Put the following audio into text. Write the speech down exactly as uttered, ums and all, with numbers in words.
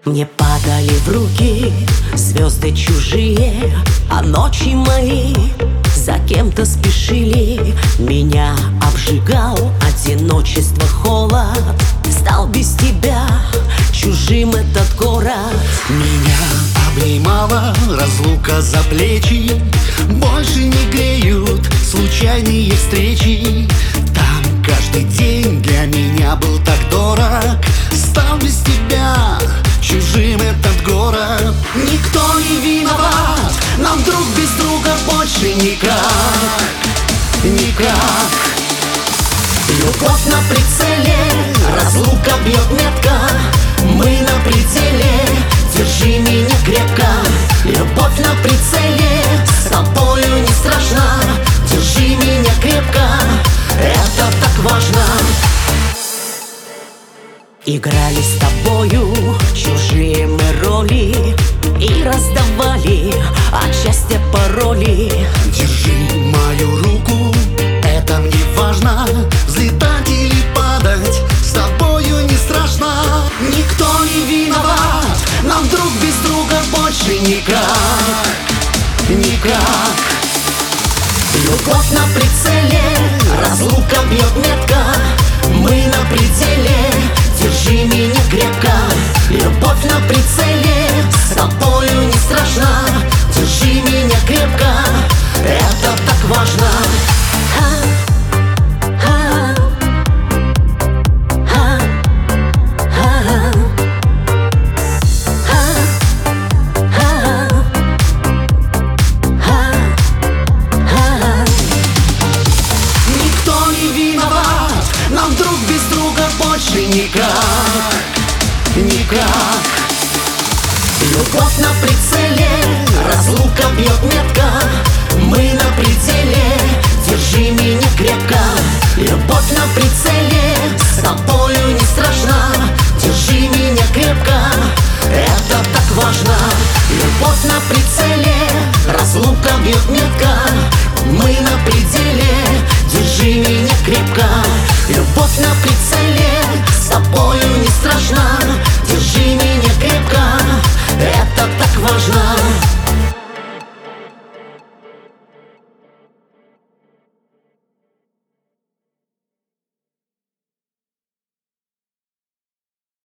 Мне падали в руки звезды чужие, а ночи мои за кем-то спешили. Меня обжигал одиночество, холод. Стал без тебя чужим этот город. Меня обнимала разлука за плечи. Больше не греют случайные встречи. Там каждый день для меня был так дорог. Стал без тебя чужим этот город. Никто не виноват, нам друг без друга больше никак, никак. Любовь на прицеле, разлука бьет метко. Мы на пределе, держи меня крепко. Любовь на прицеле, с тобою не страшно. Держи меня крепко, это так важно. Играли с тобою чужие мы роли и раздавали от счастья пароли. Держи мою руку, это мне важно. Взлетать или падать, с тобою не страшно. Никто не виноват, нам друг без друга больше никак, никак. Любовь на прицеле, разлука бьет метко. Мы на пределе, держи меня крепко. Любовь на прицеле, с тобою не страшно. Держи меня крепко, это так важно. Никто не виноват, нам друг без друга больше никак, никак. Любовь на прицеле, разлука бьет метко. Мы на пределе, держи меня крепко. Любовь на прицеле, с тобою не страшно. Держи меня крепко, это так важно. Любовь на прицеле, разлука бьет метко. Мы на пределе, держи меня крепко. Любовь на прицеле, с тобою не страшно. Держи меня крепко, это так важно.